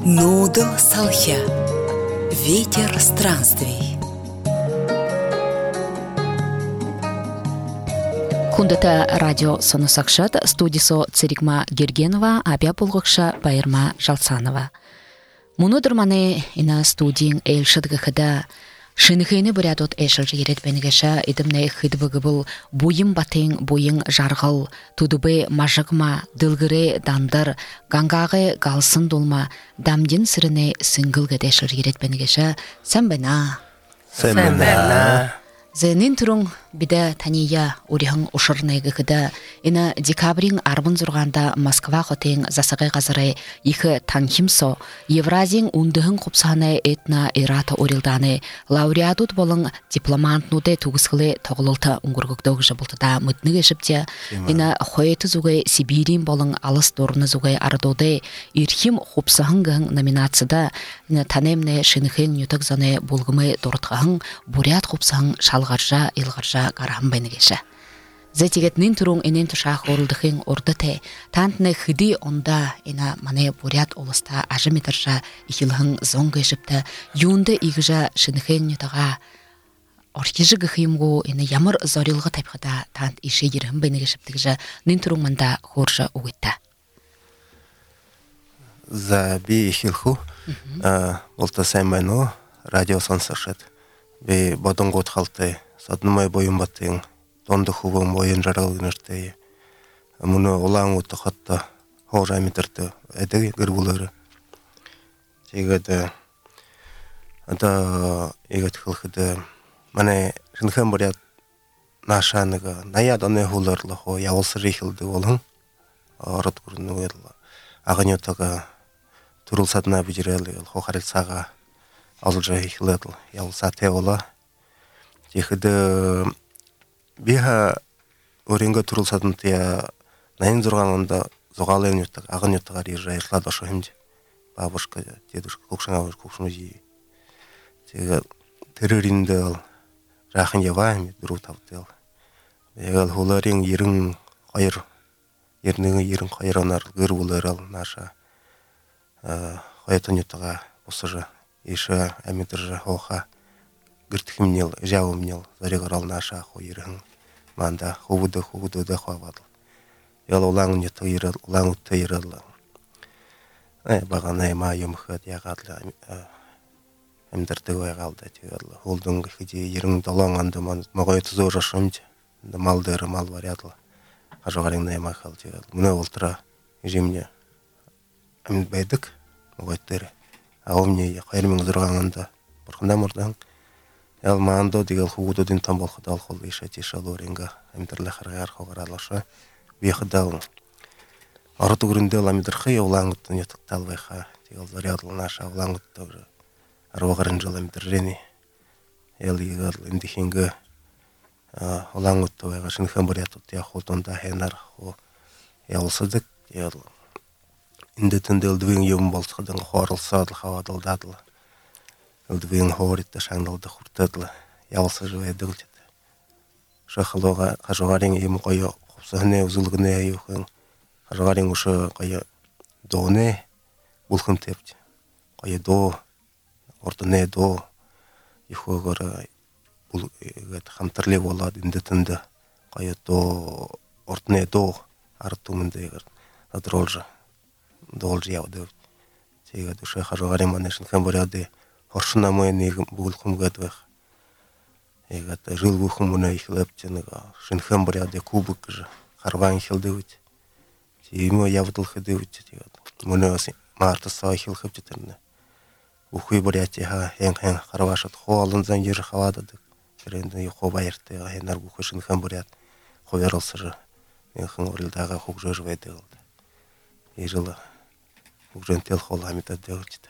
Нудл салхя. Ветер странствий. Хундата радио сонусакшат студисо Церикма Гергенова, абя булгыкша Байырма Жалцанова. Мунудыр маны ина студиин элшадгыхыда шынхыйны бурядот эшілжі ерет бәнігеша идімне хыдбығы бұл бойым батың бойың жарғыл, тудубы мажығма, дылгыры дандар, гангағы галсын долма, дамден сіріне сыңгылғы дәшілжі ерет бәнігеша сән бәна. Сән бәна. Зәнін түрің биде тания урихың ушырнайгы кыда, ина декабрин арбын зұрғанда Москва хотен засығай ғазырай иқы танхимсо, Евразин ундығын құпсаны этна ирата орилданы, лауреатут болың дипломантнуды туғысқылы тоғылылты ұңғырғықты жабылтыда мұтныға жіпте, ина хойеті зуғай Сибирин болың алыс дорыны зуғай ардоды, ирхим құпсағын номинацияда, ина танемне шынықын нютық заны болғымы дорытқағын, бурят құпсағын шалғаржа, илғаржа қарағым бәнігеші. Зәтегетнің түрің енен тұшақ орылдықын ордыте, тантыны хыды онда ена мане бурят олыста ажы метржа ихилғын зоңғы жіпті, юнды игіжа шынықын нютыға оркежі ғықымғу ені ямыр зорилғы тайпқыда тант іші ерім бәнігешіптігіжі нің түрің мында хоржа ұғытта. За би ихилху, болта сәймәну радио сонсашет. Бе бодон гот халты, саднымай бойын баттың, донды хубым бойын жаралын өртейі. Мұны олаң өтті қатты, хоғжа метрді, әді гіргулары. Тегеді, ада егет қылқыды, мане жынхан барят нашаныға, наяд оны хуларлы хо, яулсы рейхілді олың, арат күріні өйділі. Ағын өттіға тұрылсадына бідірелі, хо қарылсаға, алжа хилатл ялсате ола техиде биха оренга турулсатын тия найын зурганында зогалын юттак агын юттагар иржайрла дошо химди бабушка дедушка кукшана кукшмузи тега терроринде рахын явами дуру таптел егал хуларин ерин кайыр ернеге ерин кайранар гыр буларал наша хаятын юттага босыжа Иша амитржа хоха гыртхимнел жаумнел зарегорал наша хойрын манда ховуда да хавадл ял улаң не тойрал улаң тойрал багана ма юмхат ягатла амдырды ойгалда тегал холдың хиди ерин далаңанды ман могой тузорашымд малдыр мал варятл ажогарың найма хал тегал мына ултра жемне амд байдык могойтер Аумне қайырмың зұрғанында бұрқында мұрдан Әлмаандо дегел хугудудин тамболқыдал қолы ишатиша лоринга әмдірлі қырғар қоғыралаша бейқыдал арыты күрінде ламидырқы олаңғыттын етіктал байқа дегел зарядыл наша олаңғытты арвағырын жыл әмдіррені әл егел індихенгі олаңғытты байға шынхан бұриятут я қолтонда хенар хо ялсыдық ел Индетінде үлдвен ем болсқыдың қорылсадыл, хавадылдадыл. Үлдвен хоритті шаңдылды құртадыл, ялсы жывай дылдеді. Шақылуға қажуғарың ем қойы құпсығыне, ұзылғыне айуқын. Қажуғарың ұшы қойы доне бұлқын тепті. Қойы до, ордыне до, ихуғыры қамтырле болады индетінде. Қойы до, ордыне до, арттумынды егір. Адролжы. Долж яуды. Тега душа хажугари манешин хамбаряды. Хоршына мойны булхум гадвах. Егата жил бухум муна ихлептенга. Шин хамбаряды кубок же. Харван хилдывит. Тимо явдыл хидывит. Муна марта са хилхептенне. Ухуй баряти ха хэн харвашат холын занжир хавадады. Керенде хобайрты хенар бухушин хамбаряд. Ховерылсы же. Мен хангорилдага хугжыр вайдылды. Ежылы Угжентел холламита дәүчті.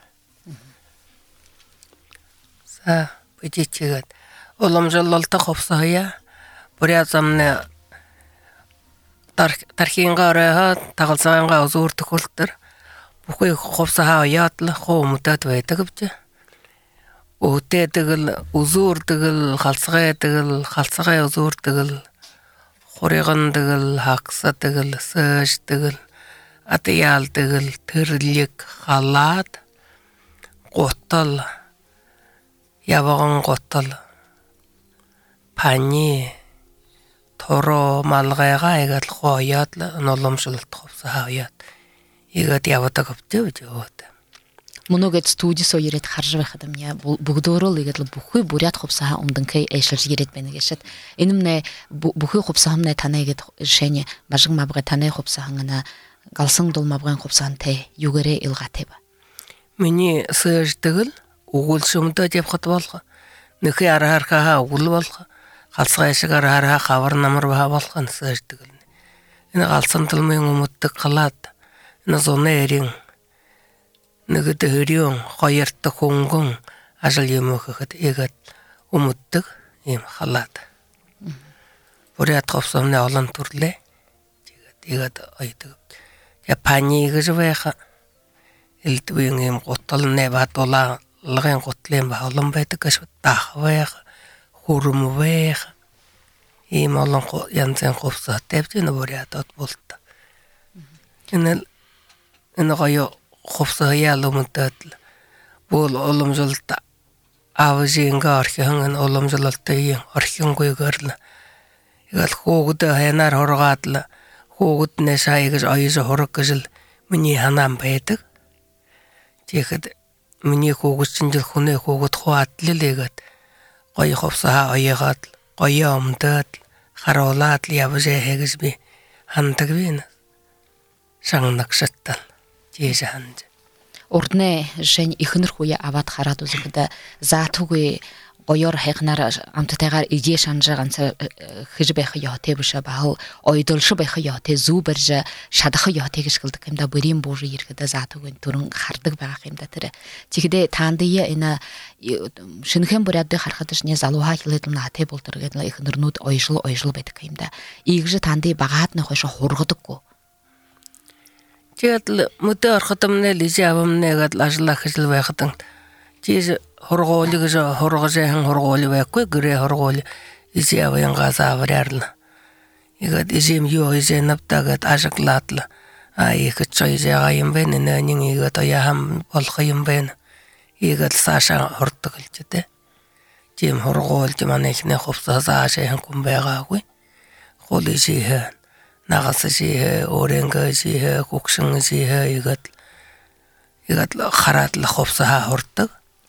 Са, бөдетчігіт. Олым жылылты қопсағыя, бұрязамны тархинға орайға, тағылсағанға ұзуырты көліктір. Бұқой қопсаға ұятлы, қоумыта түвәйті күпті. Оғыте түгіл, ұзуыр түгіл, қалсағай ұзуыр түгіл, қорығын түгіл, хақса түгіл, сыш түгіл, атыял түгіл, түрлік, халат, готтал ябаган готтал пани торо малгайга игат хоят ноломшулт хопса хаят игат явата гапты вот Многөт студия соерет харжы хадам я бүгдөрөл игет бухуй бурят хопса умдынкай эшэлж герет бенегешет энэмне бухуй хопсаамне танайгет решение бажың мабга танай хопсааңына галсың долмабган хопсаанте югере илгатеба мини сыжтыгыл угулшумда деп хатвалга нөхи арарка угул болга халсгайшыга арара хабар намыр ба болгон сыжтыгыл эне галсын тылмый умуттык калат эне зоны эрин Нигде хөрөң, хайрты хонгон, ажал емөхөт эгет умуттык им халат. Бурят хопсомне алан турле. Эгет айтып. Я пани гыжвэха. Илтвэн им готтол не батола, лагэн готлем ба алан байтык ш тахвэх, хурумвэх. Им алан янзэн хопса тэвтэн бурят от болт. Энэл гайо хопса ялумтат бол оломжолта авжинга архихан оломжолтай архингой гарла игал хоогд ханаар хоргаатла хоогд не сайгс айж хоргжил миний ханам байдаг тэгэхэд миний хоогчин жил хүнээ хоогд хуатлэлэгэт гой хопса аягаад гой өмдөд харуулаад явжээ хэгс би хандаг вин шангнагшаттал Жежанд. Урдне жен ихнэр хуя аваад хараад үзэхэд заатугүй гоёр хайгнаар амттайгаар ижээ шанжаганц хэж байх яатэй биш баа ойдолш байх яатэй зүбэрж шадах яатэй гიშгэлдэг юм да бүрийн бүр ирэхэд заатугүй түрэн хардаг байх юм да тэр. Тэгэхдээ таандыя энэ шинхэн бүрээд харахад шне залууха хэлэдэл наатай болдор гэдэг ихнэрнүүд ойшил байдаг юм да. Ийгж таанди багаад нөх хойш хургадаггүй. Тэгэл мөдө орхотомне лижавамнегад лажлах хэл байхтан. Жиж хоргоолиг хоргожэхэн хоргоол байхгүй гэрэ хоргоол ижавын газаврарла. Игад ижим юу ижэнавтагад ажиглаатла. Их чойжаа юм бэ нэнэн игад яам болох юм бэ. Игад саша хортголчтэй. Жим хоргоол жиманэхнэ ховсаасаашэн хүн байгаагүй. Холижээ 나가서지 오랭가지 국성지 이것 хараадл ховсаа хордог.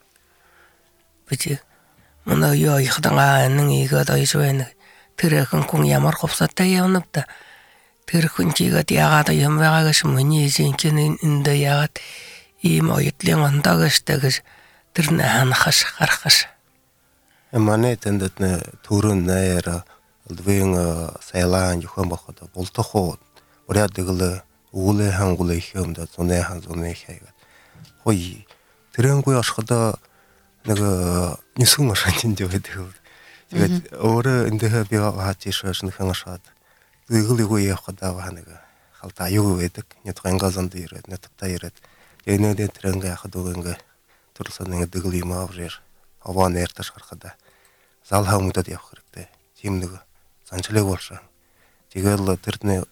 Бич манай ёо ихдгаа нэн игээд ойж байна. Тэр хүн ямар ховсаатай явнавта. Тэр хүн чигээд яагаад юм байгаагаш миний зинкэн энд яагаад ийм ойдлын ондаагаштай гэж тэр ханахаш харахаш. Манай тэндät төрөн наяра Алдвэн сайлаан юхан боход болтохоо урядгэл уулэ хангулэ ихэмдэ зуны хайгаад хой тэрэнгүй ашхада нэг нисгэн машин дэ байдаг. Тэгээд өөрөө эндээ би хаачиш нхэн ашаад иглигүй явахда нэг халта аюу байдаг. Нэг ангазанд ирээд натта ирээд энэдэ тэрэнгээ яхад үгэнгээ төрсөн нэг дэглий маавжэр аваа нэрташ харахада зал хаамудад явах хэрэгтэй. Тийм нэг санчлаг болсон. Тэгэл тэрний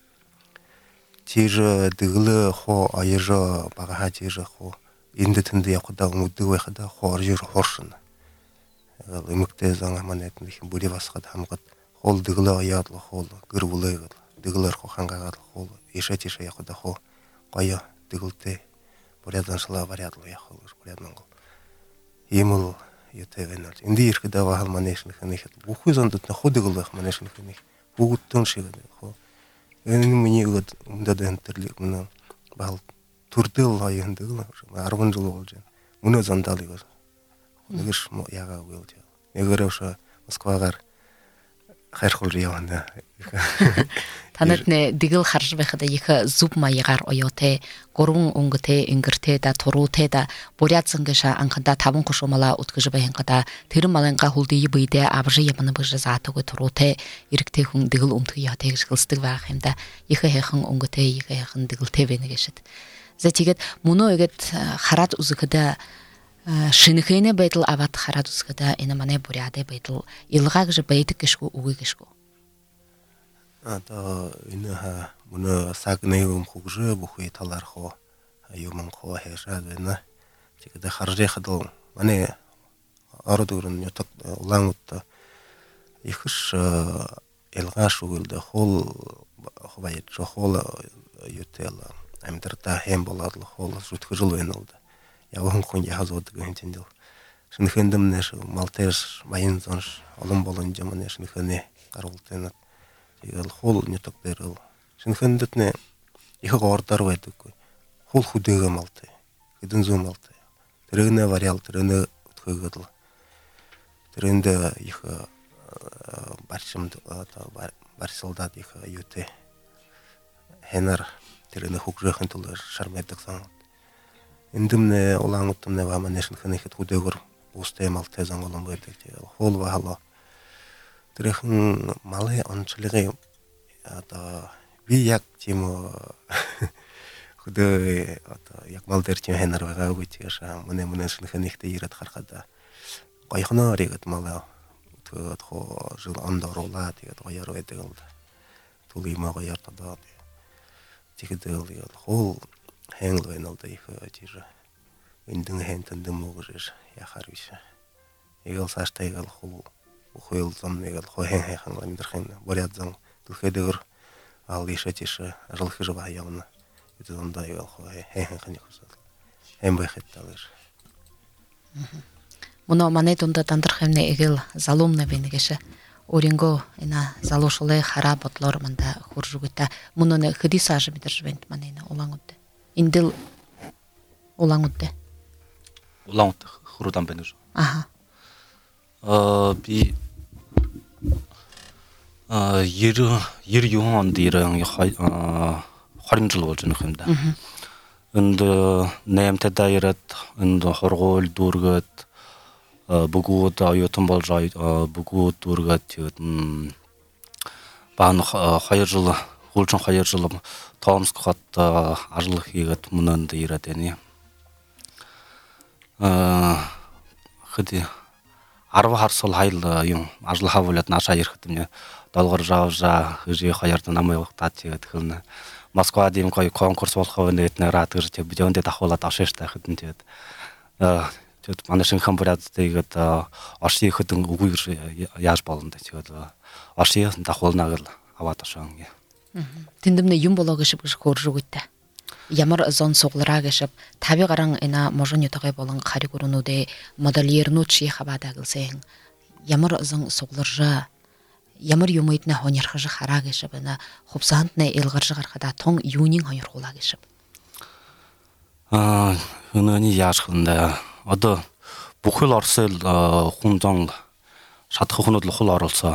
чир дэглэ хоо аяжа бага хажир хоо энд тэнд явхада өмдөг байхада хооржир хоршно. Эмэгтэй зан аманайд нэг бүри басгаад хамгад хоол дэглэ аяад хоол гэр бүлээг дэглэр хоо хангаагаад хоол ишээ явхада хоо гоё дэглэтэй буряданшлаа бариад явах буряд Монгол. Иймэл ятевэнэл инди ирэхэд аваа манэшнх нэхэд бүхий зондод нөхөдөг байх манэшнх нэг бүгдтэн шиг хоо энэ миний год өмдөд энтерлиг мөн бал төрдөл аянд 10 жил болж байна. Мөнө зандалыг нэгш ягаагүй л яа. Нэгэрөөш Москвагаар хайрхуул явна. Танад нэ дигэл харж байхад их зүб маягаар оёотэй гурван өнгөтэй ингэртэй да туруутэй да буряцсангаша анхада 5 хушумала уткэж байхангада тэр маланга хүлдий бийдэ авжи ямна бэж заатгүй туруутэй ирэгтэй хүн дигэл өмтг яатай гэж хэлсдэг байх юм да. Их хайхан өнгөтэй их хайхан дигэлтэй байна гэшэд. За тэгээд мөнөө игэд хараад үзэхэд шинэхэнэ байдал аваад хараад үзэхэд энэ манай буряадай байдал илгааг гэж байдаг гэшгүй үгүй гэшгүй. Одоо энэ мөнөө сагны хүгжээ бүхий талаар хоо юмн хоо хайшаад байна. 지금 하르제하도 만에 아르도는 요딱 улаңутта ихш элгаш үлдә хол хобайт хол ютел амдырта хем боладлы хол жутка жыл ойналды. Я он кон я хазот гэнтендил. Шынхендем неш малтеш майынзонш алым болон жаман шынхене карултен. Егел хол не так берил. Шынхендетне их гортар вайдык. Хол худыга малты. Хиден зум малты. Трыгне вариал трыгне утхыгыдл. Трынде их баршым бар солдат их юте. Хенер трыгне хукжахын тулар шармедик сан. Индимне улаңутымне ва манешин хынехет худыгыр усте малты занголом бердик. Хол ва хало. Трыхын малы анчлыгы ата бияк тимо худы ата як малдер тим хенер ва гуйтеша мune шынхенехте ират хархада. Кайхына регет мала тот хо жыл андорола тигет гаяр эдел тулыма гаяр тада тигедел хол хенгло эналда их тиже индин хентендем могжеш я харвиша егел сашта егел хол ухойл зам егел хо хен ханла мидерхен борядзан тулхедер ал ишетише жылхы жыба явна это онда егел хо хен ханихусал эм бахетталыр. Муно манетунда тандырхемне эгел залумна бенегеше оринго ина залошуле хара ботлор манда хуржугута муноне хидисажы бидержвент манена улаңутте индил улаңутте хурудан бенеж аха би ир юон дирен харинжыл болжын хэмда энде немте дайрат энде хоргол дургат бүгүүд оюутан болж бүгүүд дүүргээд тэгээд баан 2 жил хулчин 2 жил Томск хот ажил хийгээд мөнөнд ирээд байна. Хэди 10 харсал хайл юм ажил хавуулаад нааша ирэхэд юм долгор жавжа хижи хоёрд намайг угтаад тэгээд хөрнө Москвад юм гоё конкурс болох өнөднөр рад гэж бидөөндө давхуулаад авшааштай хэдэн тэгээд тэгээд манай шинхэн бурад тэгээд орши хөдөн үгүй яаж болно тэгээд орши давхуулнаа гэл аваад ашаан. Тэндэмнэ юм болоо гэшib гэж хөржүгүтэ. Ямар зон суглараа гэшib тави гаран ина можоньютагай болон хариг өрнүүдэ модельернүүд чи хабада гэлсэн. Ямар зон сугларжа ямар юмыдна хоньярхаж хараа гэшib ина хувсаантна элгарж гарахада тон юунин хоньярхуулаа гэшib. Хөнөөний яаж хүндэ одоо бүхэл Оросэл хүнзон шатах хүнүүд л хул оруулсан.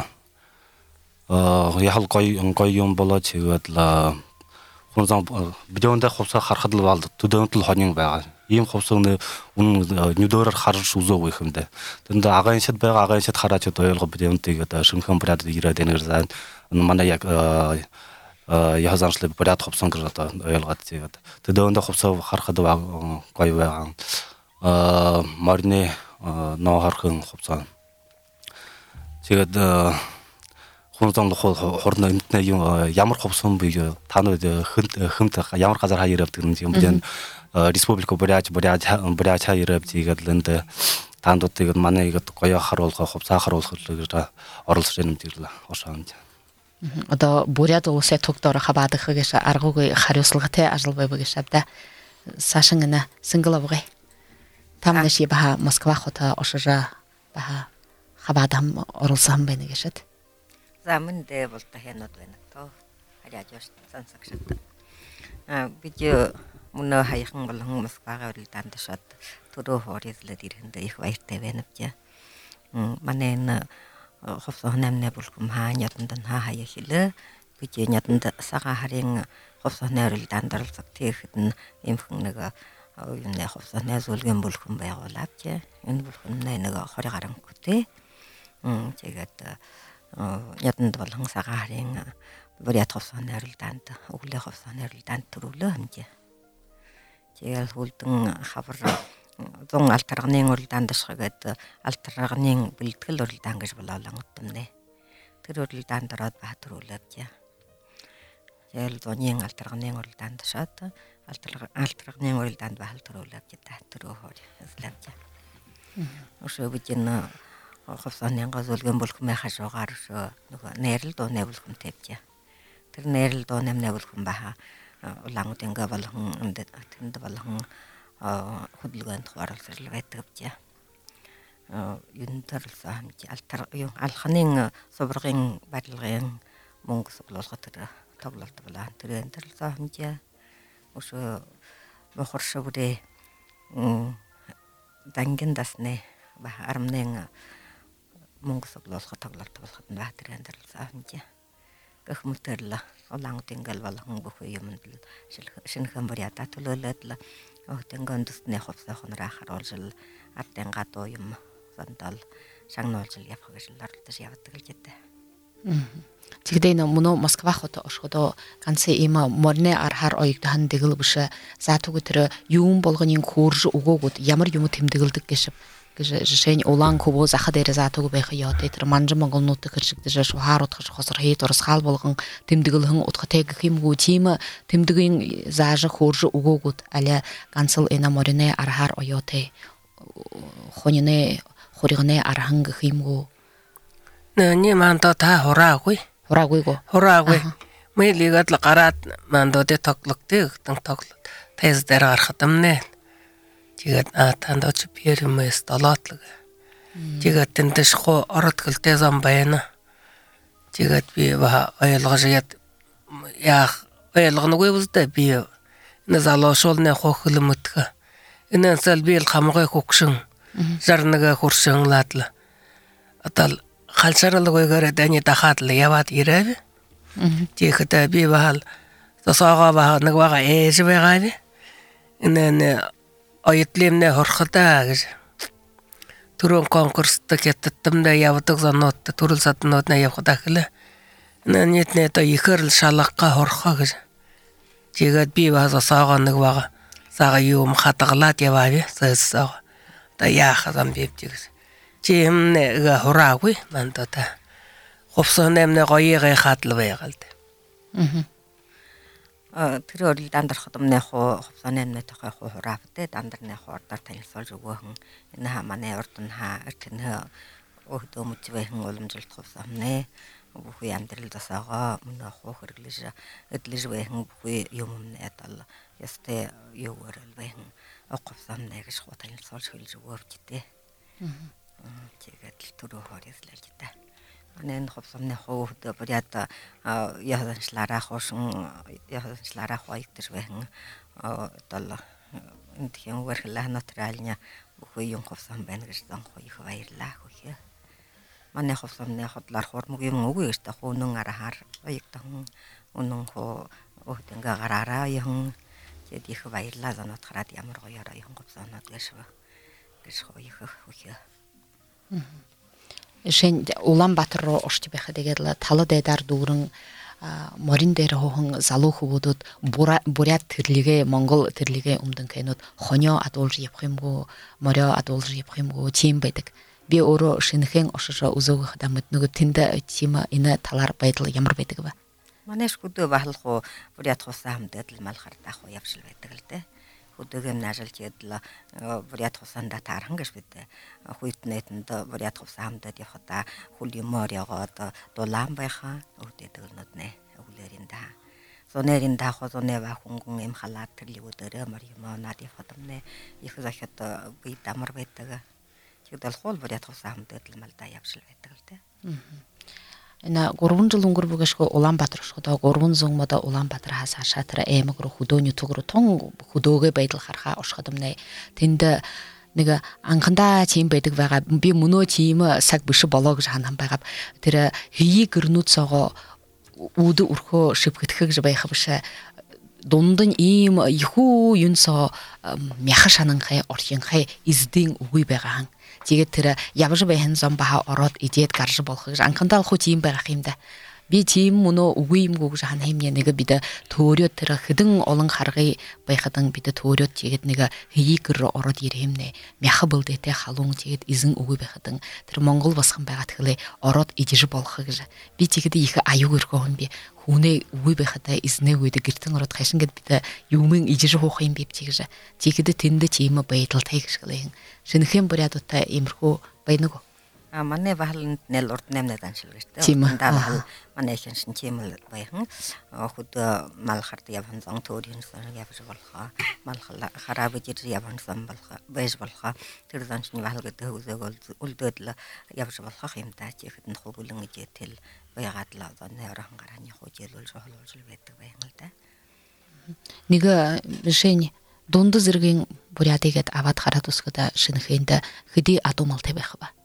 Яхал гоё юм болоо тэгээд л хүнзон бидөөндөө хувцас харахад л бол төдөөнд л хонин байгаа. Ийм хувцас нүдөөр харж үзөөгүй юмдэ. Тэнд агаан шид байгаа агаан шид хараач ойлго бидөөнд тэгээд шинхэн брад ирээд энерзан манай яг яхазаншлы брад хувцсан гэж одоо ойлгоод тэгээд төдөөндөө хувцас харахад гоё байгаа. Марны ноо хархан хувцас. Тэгээд хүнзон хорно эмтнэ юм ямар хувцсан би танууд хэмт ямар газар хаяр явдаг юм бэ? Республика буряч хаяр явдаг лэнд таандууд тэгээд манай ихэд гоё харуулга хувцас харуулах гэж оролцож байна гэрлээ ошаанд. Одоо буряд уусаа тогтоор хабаадах гэж аргуугүй хариуцлагатай ажил байв гэж авда. Сашингна синглавгай. Тамнаши баха Москва хота ошожа баха хабаадам оролцсон байна гэшэд. Замын дэ болта хянод байна то харяажш сансагшат. Бид мөнө хаяхан болон Москвагаа өрөлдөнд ташаад төрөө хоорьлоод ирэхэндээ их баяртай байна бья. Манай энэ хувцас намнаа бүлхэм хаанятанд хаяа хэлээ. Бид ятанд сага харин хувцас өрөлдөнд оролцох тэгэхэд эмхэн нэг юуны хувцас зөвлгөн бүлхэм байгуулав чи. Энэ бүлхэм нэг 20 гаруй хүнтэй. Тэгээд ятанд болон сага харин бурят хувцас өрөлдөнд өглөө хувцас өрөлдөнд төрүүлээ хэмжээ. Тэгээд хүлдэн хавар 100 алтарганы өрөлдөнд ашигаад алтарганы бэлтгэл өрөлдөнд гэж болоолон утмнэ. Тэр өрөлдөнд ороод ба төрүүлээ бья. Тэгэл зуны алтарганы өрөлдөнд шат алтыргын урилдаанд бахал төрөлөг жита төрөөр эслэвчэ ошо битэн ховсанын газуулгэн булхмэ хашуугаар ошо нөгөө нэрэл доо нэвлэхэм тэвчэ тэр нэрэл доо нэвлэхэм баха улаангуудынга болгон тэнд болгон хөдөлгөөнд хууралсрал байдагчаа юнтарлсаа хэмжи алханы соброгын барилгын мөнгө суглуулгад тэр тоглолт болоо тэр энтерлсаа хэмжи ошо мохоршо бүрээ дангийн дасны ба армны мөнгө суглуулгад тоглолт болоход ба тэр энтерлсаа хэмжи гэх мэтэрла улаангуудын гал болгон бүх юмд шинхэн бурята төлөөлөд Тэнгэндсний ховсохнороо харуулжил ардын гадуу юм сандал шагнуулжил явах гэж ларлтаж явдаг л гэдэг. Тэгдэй нэ Москва хот ошходо ганц ийм морны архаар оёгдхан дэгэл биш заатуг тэр юм болгонын хөөрж өгөөгд ямар юм тэмдэглэдэг гэж жишээ нь улаан кубо захад дээр заатуг байх ёо тэр манжин монголнууд хэршигдэж шухаарууд хосор хий дурсгаал болгон тэмдэглэн утгатай гэх юмгүй тийм тэмдгийн зааж хөөрж өгөөгд аля ганцл энэ морны архаар оёотэй хоньны хоригны архан гэх юмгүй нэ мандо та хураагүй мэйлигэд л гараад мандо дэ тоглогтэй тоглолт тез дээр гарахад амнэ тэгээд танд оч пиэрмэс долоотлог тэгээд тэндэж хоо орот гэлтэй зам байна тэгээд би ба ойлгож яах ойлгоногүй үстэй би энэ залуушуулны хохломтга энэ сэлбил хамгай хөгшин зарнага хуршин лаатла атал халшарлагойгоор дани дахаад л яваад ирэв тэгэхэд би баал тосоогоо баа нэг бага ээж байгаа энэ оюутлымны хорхотаа гэж түрүүн конкурст гэттэмдэ явдаг зонууд төрөл саднууд на явах дахлаа нэтнэ то ихэрл шалгага хорхоо гэж тэгээд би баасаа саага нэг бага сага юм хатгалаад яваа сэсаа та яах зам бивчээс чимнэ хураагүй мандата ховсонэмнэ гоёгой хатл байгалд тэр өрл дандархад өмнө ховсонэмнэ тохой хураавтэй дандарны хордоор танилцуулж өгөөхөн энэ хаманы урд нь эртэн өхдөө мөчвэхэн уламжилт ховсонэмнэ бүхий амьдрал дасаага мөн хоо хэрэглэж эдлэж байхэн бүхий юм өмнө адал ястэй юугэрэл байхэн ховсонэмнэ гэж танилцуулж хэлж өгөөвчтэй тэгээд түрүү хорислал гэдэг. Анэн ховсомны хөвдө бурята яханчлаараа хоогдож байна. Тол энтхэн уурхлаа натуральня бүхий юм ховсом байна гэж зонхоо их баярлаа хөхөө. Манай ховсомны хотлоор хурмаг юм үгүй гэж та хүнэн арахаар оёгдсон үнэн хоо өхдөнгө гараараа юм тэгээд их баярлаа занууд хараад ямар гоёроо юм ховсомнод гэж хоо их хөхөө. Шен Улаанбаатар руу орч байхад тэгээд талы дайдар дүүрэн морин дээр хоохон залуу хүмүүдүүд бурят төрлөгээ монгол төрлөгээ өмдөн кэнүүд хоньо адуулж явах юмгүй морио адуулж явах юмгүй тийм байдаг. Би өөрөө шинэхэн ошошо үзөөгөх дамд нөгөө тэнд тийм энэ талаар байдал ямар байдаг вэ? Манайш хөдөө бахалхуу бурят хусаа хамдад л мал хартаах уу явшил байдаг л дээ. Хөдөөгөө нажалж ядла бурят хусаанда таархан гэж бид хуйтнэтэнд бурят хусаа хамдад явхада хүл юмор яваад дулаан байхаа өвдөдөг нөт нэ өвлөрин да. Сонерин да хозонэ ба хунгун им халаат төрлөгөдөрөө мар юмаа над явхадамнэ их захад би дамар байдаг. Тэгдэл хол бурят хусаа хамдад л малда явшил байдаг л дээ. Энэ 3 жил өнгөрбөгөшгөө Улаанбаатар шодоо 300 мода Улаанбаатар хасаа шатра эмгрө хөдөөний тугруу тун хөдөөгөө байдал харахаа ошходомнэ тэнд нэг анхандаа тийм байдаг байгаа би мөнөө тийм саг биш болоо гэж ханан байгаа тэр хий гэрнүүд сого үд өрхөө шивгэтгэх гэж байх биш дунд нь ийм ихүү юнсоо мяха шананхай орхинхай издийн үгүй байгаа хан тэгээд тэр явж байхын зам баха ороод идээд гарж болох гэж анхандаа л хөө тийм байх юм да би тим муну угуйм гуг жахан хемне неге биде төөрөт тэр хидэн олон харгый байхадан биде төөрөт тэгээд неге хийгэр ороод ирэхэмнэ мяха булдэтэй халуун тэгээд изэн угуй байхадан тэр Монгол басхан байгаа тхлээ ороод ижиж болох гэж би тэгээд их аюу өргөөн би хүнээ угуй байхатай изнэ үйдэ гэртэн ороод хашин гэд биде юмын ижиж хоох юм би тэгээд тэгээд тэнд чим байдал тайгшглэн шинэхэн бурядуутай имерхүү байнаг манай bahal nel ordnem danshilgishte da bahal манай шиншин чимэл баяхан хud малхарт явхан зон төөрийн сон явж болхоо малхал хараб жир явхан сон болхоо байж болхоо тэр занчны bahal гэдэг үзэг үлдөөдл явж болохох юм даа чи ихэд хулгулэн ижэтэл байгаад л зон нэрхэн гарааны хужээлүүл шоолуулж байдаг баян л да нэг решение дунд зэргийн бурядыгэд аваад хараад усгада шинэхэнд хэди адумалтай байх ба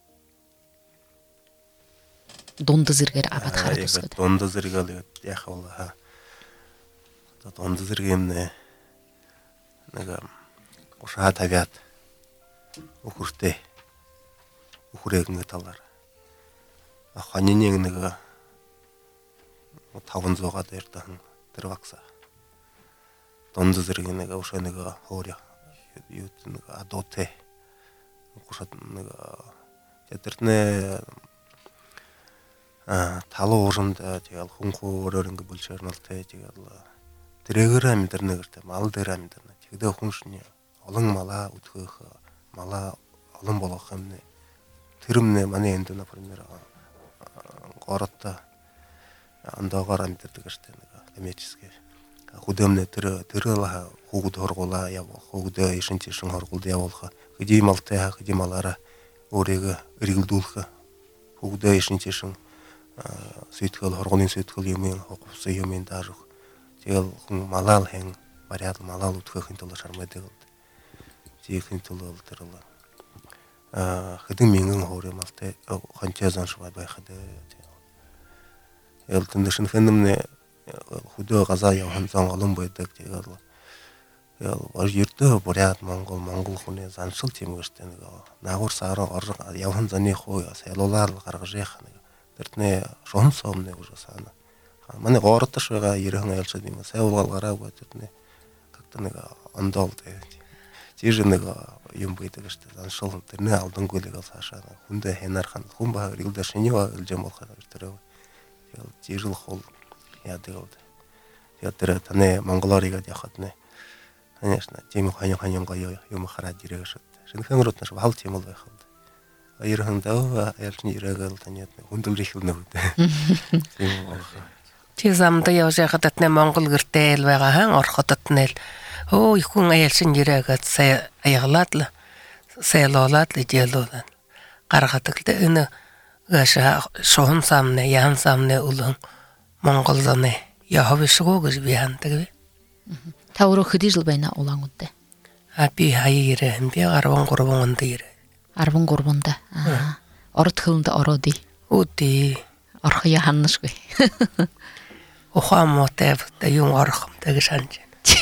дунд зэргээр аваад хараад усгада дунд зэрэг яах вэ дунд зэргэмнэ нэг ушаа тавиад өхөртэй өхрөөгнө талаар ханины нэг 500-аад эрдэн тэр вакса дунд зэрэг нэг ушаа нэг хоорё юу нэг адуутай ушаа нэг ядэртнэ талуу ууранд тэгэл хүнхүүрээр ингэ бүлшэрнэлтэй тэгэл тэрээр амьдэрнэ гэртэй мал дээр амьдэрнэ тэгдэ хүншний олон малаа үтгөх малаа олон болох юм нэ тэрмнэ манай энд например горотта андаагаар амьдэрдэг гэртэй нэг коммерческий хүдэмнэ тэр хүүгд хоргуулаа явах хүүгдээ ишин тишин хоргуулд явуулах хэдий малтай хэдий малаараа өөрийгөө эргэлдүүлэх хүүгдээ ишин тишин сэтгэл хоргоны сэтгэл юмын хогвсон юмын дарах тэгэл хүн малаал хэн бариад малаал үтгэхийн тулд шармаадаг л зээхийн тулд тэр л хэдэн мянган хоорой малтай хончоо заншгаа байхад тэгэл тэндшин хэнэмнэ хөдөө газаа явхан зан олон байдаг тэгэл ердөө буряд монгол хүний заншил тэмгэртэй нэг наагур саараа орж явхан заны хуу сайлуулаар гаргаж яах нэг тэрний шон сомны уже сана манай гоорот шага ерхэн айлшад юм сайлуул гараагүй тэрний как-то нэг ондол тэр нэг юм байдаг шүү дээ заншил тэрний алдангуй л цаашаа хүндэ хянархан хүн баг регулда шиний болж юм болох тэр жирэл хол яадаг яг тэр таны монголоор игээд явахад нэ конечно тийм ханьян гоё юм хараад ирэх шүү дээ шинхэн руу таш баал тийм л байх юм ерхэн даа ялчны ирээгээл таниад хүндэлрэх юм нэ тийм чи замда явж байхад татны монгол гэртэл байгаа хан ороход татнэл өө их хүн аялшин ирээгээд сая аяглаад л сайлуулаад л ижээлүүлэн гаргадаг л энэ гаша шохон самны ян самны улан монгол заны яхавшгоо гэж би хандаг вэ та өөрөө хэдий жил байна улаангуудтай би хаяа би 13 онд ирээ 13-нд ород хөлөнд орооди үди орхоё ханнашгүй ухамаатай юм орхомтой гэж санаж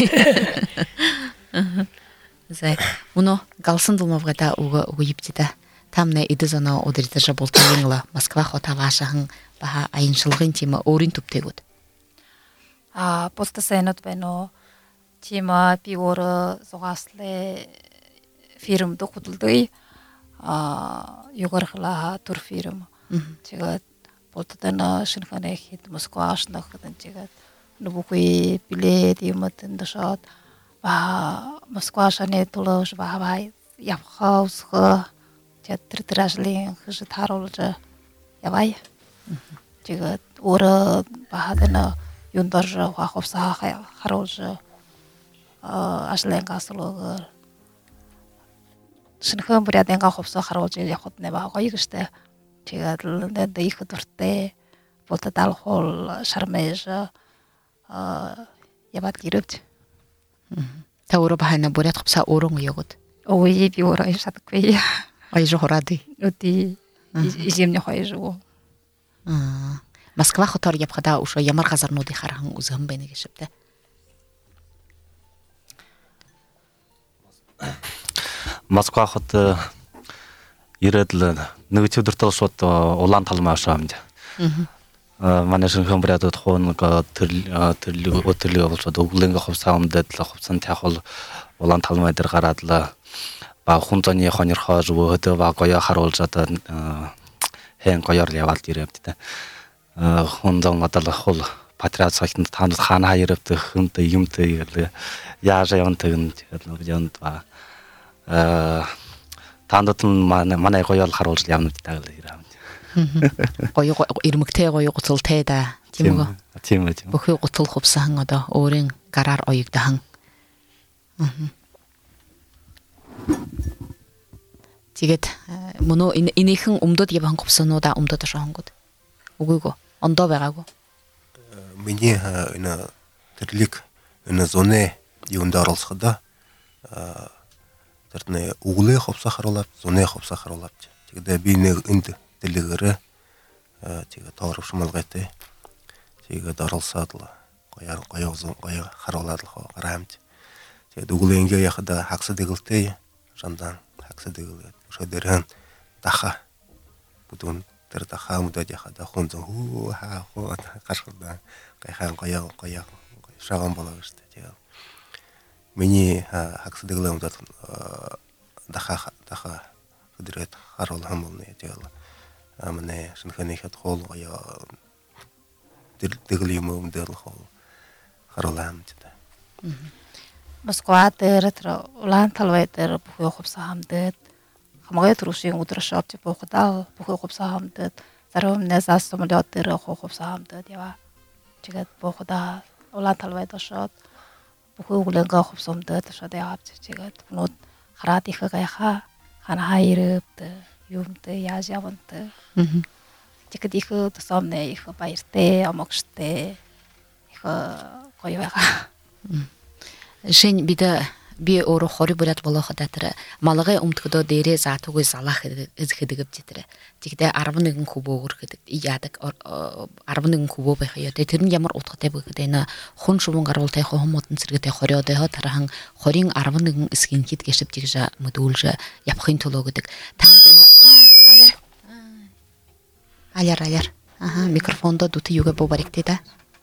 байна. За уно галсан думавгата уг ипчита тамне идзана удирдажа болтонгла Москва хотавашахан баха аяншилгын тима өөрийн төвтэйгүүд постасайнот байна тима биор зугасле фирм дохудулдой югархла тур фирм тэгээд болтодана шинханэ хит Москва ашнах тэгээд нубуки билет юмтэн дашат Москва шане толож баавай явхаус театр тражлин хж таруулж явай тэгээд ора баадана юндарж хаховса харуулж ашлангааслог шинхэн бурядынгаа ховсоо харуулж явахд нэ байгаа гэжтэй тэгээд л их дуртай болтодал хол шармэж яваад гэрвч та өөрөө бахана буряд ховсоо өөрөө яваад ой би өөрөө шатгүй ой жохорады өти иземне хойжоо Москва хотор явхада ушо ямар газарнуудыг хархан үзэн байна гэшвэ Москва хот ирээд л нэг өдөртөө шууд улаан талмаа шаамж. манай шинхэн брядад хоон төрлөг болцоод өглөнгө ховсаамдад л ховсан тахол улаан талмай дээр гараад л ба хүн зоны хонёрхоо өдөө ба гоёо харуулж одоо хэн гоёор яваад ирэв тэ хүн зон одоо хол патриот сахинд таанд хаана хайрвт хүнтэй юмтэй яаж явантай гэдэг нь ба таандад манай гоёол харуулж явна гэдэг л ирэв. Гоё ирмэгтэй гоё гуцалтай да тийм үү? Тийм. Бүхий гутал хувсан одоо өөрийн гараар оёгдахан. Тэгээд мөнөө энийхэн өмдөд яван хувсануудаа өмдөд шонгод. Үгүй ондоо байгаагүй. Миний энэ тэрлэг энэ зоны юунд оролцоход тэрний өглөө хувсах харуулаад зоны хувсах харуулаад тэгээд би нэг энд дэлгэрээ тэгээд тооршмалгайтай тэгээд оролцоод л гоё харуулаад л гараамж тэгээд өглөө ингээ яхад хагсад дэгэлтэй жандан хагсад дэгэлээ шөдөрөн таха бүдүүн тэр таха мудад яхад хүн зөн хүү хаа хоо гашгада гайхан гоё шаган болоо штэ тэгээд миний хагсад дэгэлээ мудад таха өдрөд харуул хамуулны тэгээд амне шинхэнийхэд хоол гоё дэгэл юм өмдөл хоол харуулаамжтай. Москва дээр улаан талбай дээр бүхий хувсан хамдад хамгаалал төрөшийн өдрөшөд буухадаа бүхий хувсан хамдад зарим нэсас самолет дээр хувсан хамдад ява. Тэгээд буухадаа улаан талбай дошоод бүхий өглөнгө хувсан хамдад шод яваад тэгээд нүд хараад их гайхаа хана хайрд юмтэй яаж явантай. Тэгээд их тосомны их баяртай, амгштай их гоё байгаа. Шин би өөрөө хори бүрät болох датар малгай өмтгдөө дээрээ заатуугүй салах хэдэг гэвчээр. Тэгдээ 11 куб өгөх гэдэг яадаг 11 куб байх ёо. Тэр нь ямар утгатай бэ гэдэг энэ хүн шувун гаруултай хүмүүдэн цэрэгтэй хориодоо тарахан хорийн 11 эсгийн хит гэшэв жигжа мэдүүлж явахын төлөө гэдэг. Танд энэ аяр микрофондо дут юга бобариктэй да.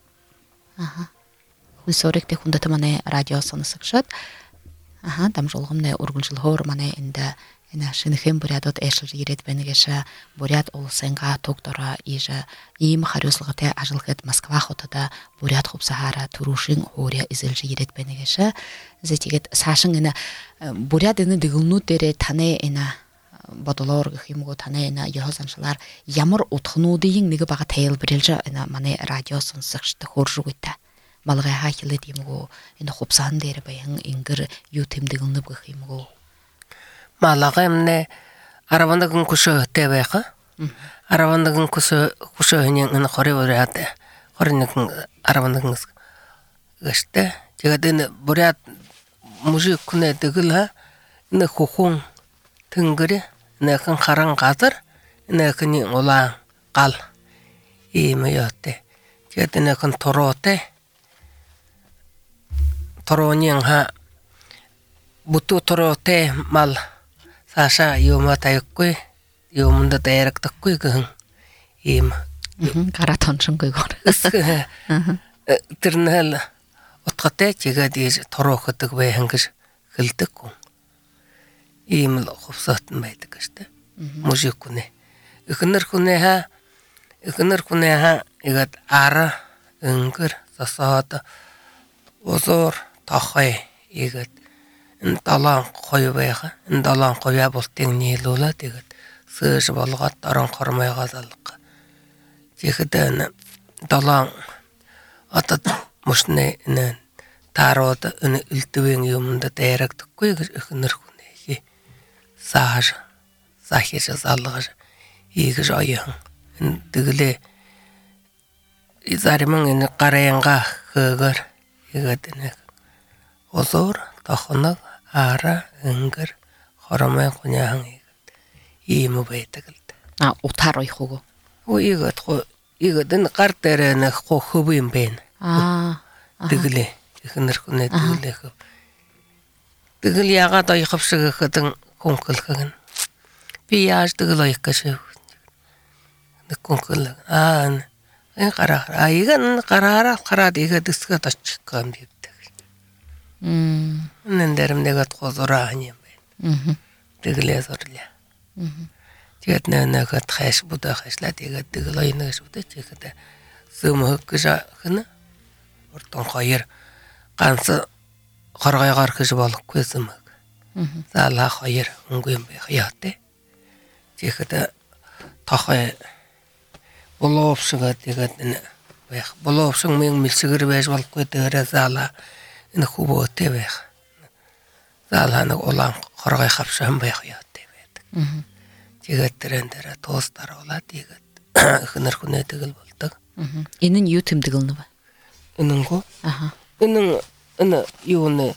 Хүсөрэгтэй хүндэт манай радио сонсогчд дамжуулгамны үргэлжлөхөөр манай энэ шинэхэн бурядууд эшл ирээд байна гэшэ буряд улсынга тогдороо ийм хариуцлагатай ажиллахад Москва хотод буряд хувсахаараа төрүүшин хуурья эзэлж ирээд байна гэшэ зэтгээд цаашин энэ буряд энэ дэглэнүүд дээрээ таны энэ бодлоор гэх юмгоо таны энэ яхасанчлаар ямар утхнуудын нэг бага тайлбарлаж энэ манай радио сонсогчд хөржүгтэй малгай хахилэд юмгоо энэ хувсан дээр баян ингэр юу тэмдэглэнэ гэх юмгоо малгаймне 11 күшөөтэй байха 11 күшөөний энэ хоригораад 11 гэштэй тэгээд энэ буряд мужик күнэ дэглэ энэ хөхөн тэнгэр нэхэн харан газар нэхний улаан гал ийм яатай тэгээд нэхэн туруутай Торонин ха буту тороте мал саша юма тайхгүй юмда дайрагдахгүй гэн ийм гаратоншингүй гоор тэрнэл утгатай чигээд торохдаг байхан гэж хэлдэг хүн ийм л хувсаатан байдаг штэ мужик хүнэ эхнэр хүнэ ха игээд ара өнгөр сасаад озор тахай игээд энэ далаан гоё байга энэ далаан гоё болтыг нийлүүлээд тэгээд сөөж болгоод орон хормойгоо залга тэгэхэд энэ далаан одоо мөшнэ энэ таарууд энэ элдвэн юмд дайрагдахгүй гэж эхнэр хүнээ сааж сахиж залгаж ийгэж оён энэ тэглээ изариман энэ гараянга хөөгөр игээд энэ озор тахнаг ара өнгөр хормой хуняан ийм байдаг л да. Утаар ойхоо. Игээд энэ гар дээр нэг хөв юм бэ. Тэглээ эхнэр хүнээ тэглээ. Тэгл ягаад ойхов шиг хэдэн хүнхэлхэг. Би яаж тэгл ойх гэж. Нэг хүнхэл Qara aygan qara diga diska taçıkkam dipdi. Nenderim negat qozura hanim. Digle zorla. Tigat negat xaş bu da xaşla diga diglayını şu da çekde. Sımı kıja kını. Orton hayır. Qansı qargay qarkışı balık közüm. Zalla hayır unguyum be hayatı. Çekde taxay Bolopşıga digatını. Bolopşıng men milsigir beş balık kötüre zalla. İni kubo tebek. Zalhanı olan qargay qapşam be hayatı. Digattirendere tostlar ola digat. Hınır kune tigil boldık. Inin YouTube digilni ba. Inin ko? Aha. Inin yuni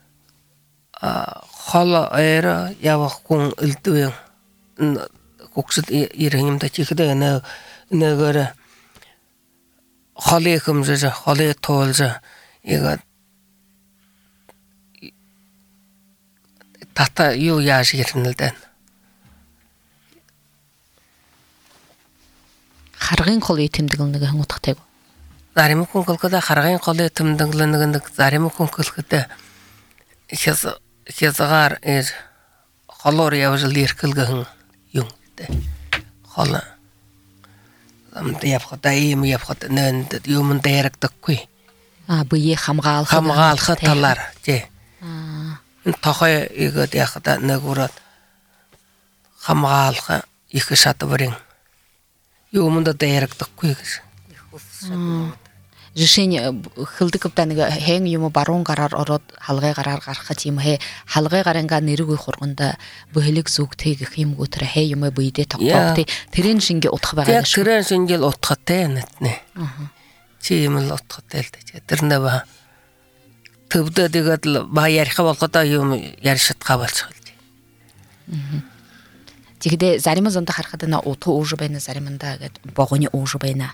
xala era yavaq kun iltüven. Koksit yerengimde çekide ne göre xale kımcıca, xale tolca ega tata yu yaş yerinilden. Харгын кол этимдигилниги хыңутактайг. Зарим kun kılkıda xargayın xale etimdingleniginde zarim kun kılkıda Хезгаар холор явжал иркэлгэн юм тэ. Хола. Амт явхата ийм явхата нэнд юм дээрэгдэхгүй. Бие хамгаалах талаар тий. Энэ тохой игод яхата нэгурат хамгаалах их шатварин. Юмд дээрэгдэхгүй гэж. Решение хылдыкыптаныга хэн юм баруун гараар ороод халгай гараар гарахад юм хэ халгай гаранга нэргүй хурганда бөхөлөг зүгтэйг юм гүтэр хэ юм бийдэ тогтоогтэй тэрэн шингээ утах байгаа шүү. Тэрэн шингээл утхатай нэтнэ. Чи юм л утхатай л дээ. Тэрнээ ба төвдөө тэгээд ба ярих болгодоо юм яришдгаа болчихвол. Тэгдэ зарим зонда харахад на утуу ууж байна зариманда гэд богоны ууж байна.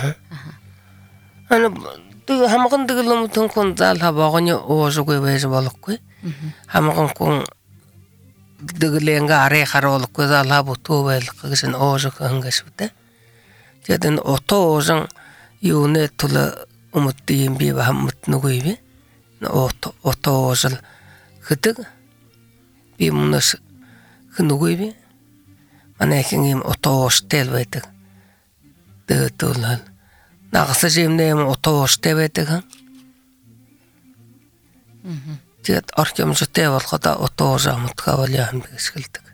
Ана хамган дэглэм тэнкун зал хабагны оожгүй байж болохгүй. Хамган кун дэглэнга арай харуулахгүй зал хабутуу байх гэсэн оожх хангашвэ. Тэгэн ото оожин юунэ тул өмт юм би хамт нүгүй би. Ото оожил хэдэг би мунас хнүгүй би. Манайхын юм ото ооштэл байдаг. Дээтул Нагаса жимнэм отооштэй байдаг. Тэгээд орчимжтэй болоход отоожаа мутгавал яам гэсгэлдэг.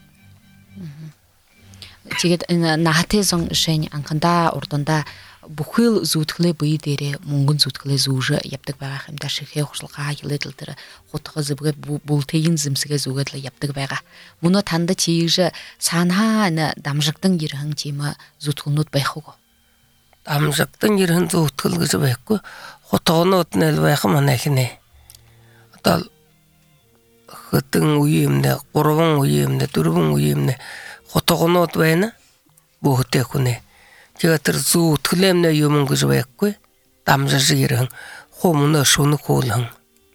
Тэгээд нахатезон шэн анханда урданда бүхэл зүтгэлээ бие дээрээ мөнгөн зүтгэлээ зүүж явдаг байгаа юм да ширхээ хушлгаа хилэдэл дээр хутга зэвгээд бүлтэйн зэмсгээ зүгээд л явдаг байгаа. Мөнө танда чийж санаа дамжигдан ирхэн чима зүтгэлнүүд байх уу? Амжагтан ирхэн зүтгэл гэж байхгүй. Хутгонууд нэл байх манайхнэ. Одоо хөтөн үеэмнэ, 3 үеэмнэ, 4 үеэмнэ хутгонууд байна. Бүхтэй хүнэ. Тэгээд тэр зүтгэлэмнэ юм гэж байхгүй. Дамжиж ирхэн хумнө шүнэг хуулан.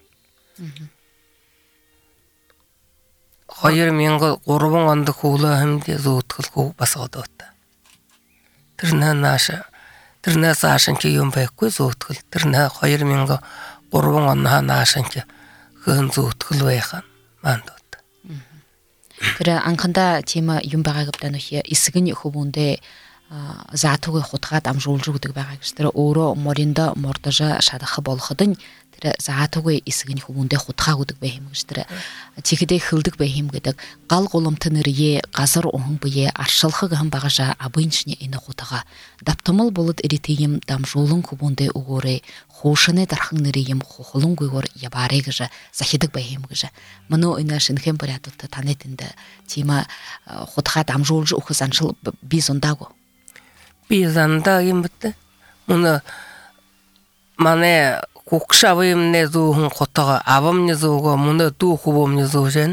2003 онд хуулаа хэмдэ зүтгэл басгадот. Тэр нааша Тэрнээс аашин чи юм байхгүй зүтгэл. Тэрнээ 2003 онноо наашин чи хэн зүтгэл байхаа мандот. Тэр анханда тима юм байгаа гэдэг нь эсгэн хөвөндөө заатуугийн хутгаа дамжуулж өгдөг байгаа гэж. Тэр өөрөө моринда мордожа шадах болоход нь тэр заатуугийн эсгэн хөвөндөө хутгаа өгдөг байх юм гэж. Тэр чихэдэ хилдэг байх юм гэдэг. Гал гулумт нэрээ газар ухын бие аршилхаг хэн багажа абынчны энэ хутгаа давтамал болод эритейм дамжуулан хөвөндөө өгөөрэй хуушны дархан нэрээ юм хулунгүйгоор ябаарэ гэж захидаг байх юм гэж. Мөнөө энэ шинхэн бариадууд танайтэнд тима хутгаа дамжуулж өгөхс аншил би зундаг. Би зандаа юм бит. Мөнөө манай кукшавымне зүүхэн хутгаа авамны зүүгөө мөнөө дүү хөвөмны зүүжэн.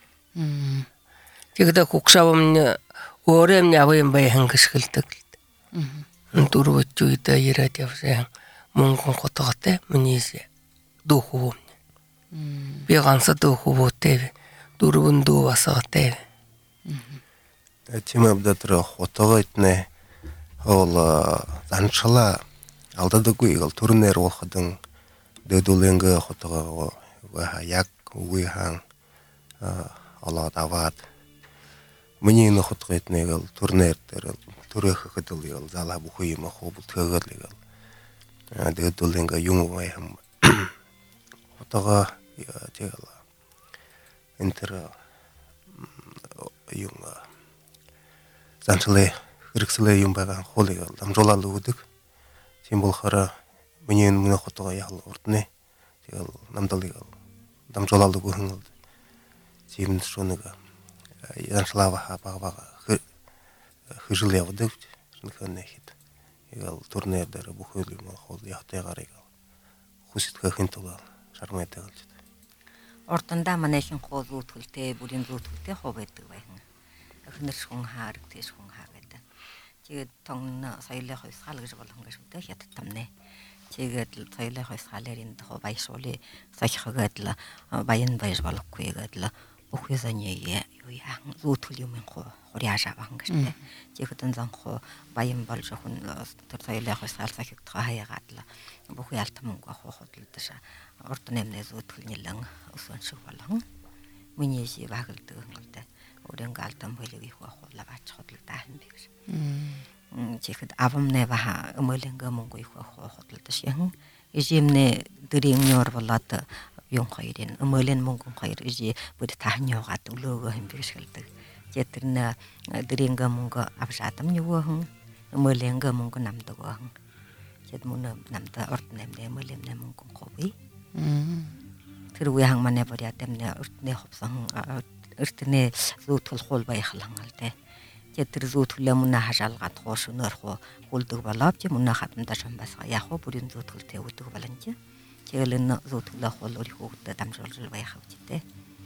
Тэгдэ кукшавымны өөрөмны авым байхан гიშгэлдэг. Дөрөвч үедээ ирээд явсан мөнгөн хутгаатай минийс дүү хөвөмны. Би ганц дүү хөвөтэй дөрвөн дүү басаатай. Тимэбдэтэр хутгаатнэ Ол занчала алдады гуйгал турнер оқыдың дөдөленгі хотығы як уйхан ала дават. Мне на хотығы етнегал турнертер турыхы қыдылығал зала бұхыйымы қобыл тығырлығал. Дөдөленгі юңы вайхым хотығы тегала. Интер юңы занчалай Рексиле юмбаган холига дамжолалы удык. Тем болхара менен мына хотога ял ортне. Тел намдалыга дамжолалы гунгал. Тем шонага яншлава хапага хыжиля удык. Шнхане хит. Ягал турнирдер бухыли мо хол яхтай гарыга. Хуситка хинтула шармайтагал. Ортанда манайхин хозу түлте бурин зу түлте хобетти байхын. Хыныр шун харык теш шун хагыда. Чигэд тонгна соёлын хойсгаал гэж болгон гэж үдэ хятадтамнэ. Чигэд соёлын хойсгаалэрин дохо байшуулы сахигаадла баян байж болохгүй гэдла бүхвэзанье юяхан зүүтгэл юм хуряашааван гэжтэй. Чигэдэн занхо баян болж хүн тэр соёлын хойсгаал сахигдгаа хаягаадла бүхий алтамунга хоходлдша орд нэмнэ зүүтгэл нилэн өсөн шиг болгон. Миний жи багылдаг гэнгэлтэй. Өрөнгө алтан болыг их хуулаа бач ходлоо юм би гэж. Чихэд авамнэ баха өмөлөнгө мөнгө их ходлоо шин. Ижимнэ дэрийн нёр болоод юм хоёрын өмөлэн мөнгө хоёр ижи бүд тахнёгаад өлөөгөө юм би гэж хэлдэг. Jetэрнэ дэрийнгэ мөнгө авшаатам юухан өмөлөнгө мөнгө намдагхан. Жет мөн намда орд нэмнэ өмөлэмнэ мөнгө говь. Тэр үехан манэ боря тэмнэ өртнэ хопсан өртнэ зүүтгэл хул байхлангалтэй. Тэр зүүтгэлээ мөнө хашаалгаад хош өнөрхөө хүлдэг болоод чи мөнө хатамда шамбасга яг хөө бүрийн зүүтгэлтэй өгдөг боломж. Тэгэл энэ зүүтгэлээ хул өрхөөд дамжуулж байх хэвчтэй.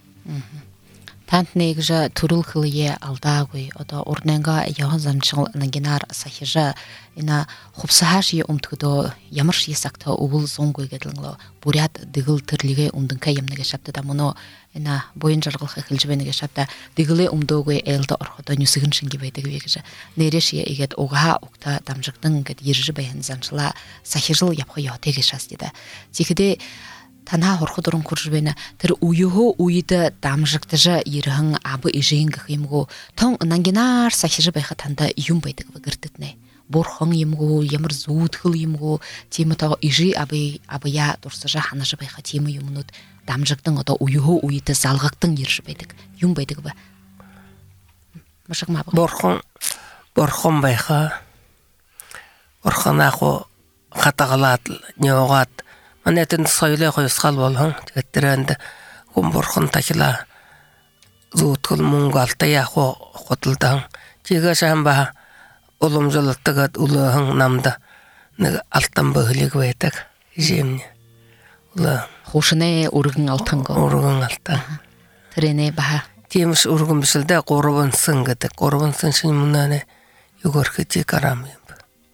Тант нэгж төрөлхлие алдаагүй одоо урнанга яхан замчил нагинар сахижа ина хупсахаши умтгдо ямар шисакта өвл зонгой гэдлэнгло бурят дэгэл төрлигэ умдэнка ямнага шаптада моно ина боин жаргалх хэлжбэнэгэ шапта дэгэлэ умдогой элдо орходо нүсгэн шинги байдаг вэгж нэрэш игэд уга укта дамжигдэн гэд ирж баян замчила сахижил yapхо ётэгэ шастида зихэдэ Танаа хорход орон хуржбэна тэр уюхо уйда дамжигдажа ирхэн абы ижингэх юмгоо тон нангинаар сахиж байха танда юм байдаг гэртэтнэ бурхан юмгоо ямар зүүтгэл юмгоо тийм тоо ижи абыя дурсажа ханаж байха тийм юмнууд дамжигдан одоо уюхо уйда залгагдан ирж байдаг юм байдаг ба машиг маа бурхан байха бурханахо хатагалаад нёогад Манайдан соёлын хойсгаал болгон тэгтрэнд хүн бурхан тахила зүүтгэл мөнгө алта яах хөдөлдөн чигээ шамба уламжлалтагад улахан намда нэг алтан бөглийг байдаг жимнэ ула хушнэ өргөн алтан тэрэнэ ба тиймш өргөн бишэлдэ 3 сан гэдэг 3 сан шин мөнөө югөрхөж гарам юм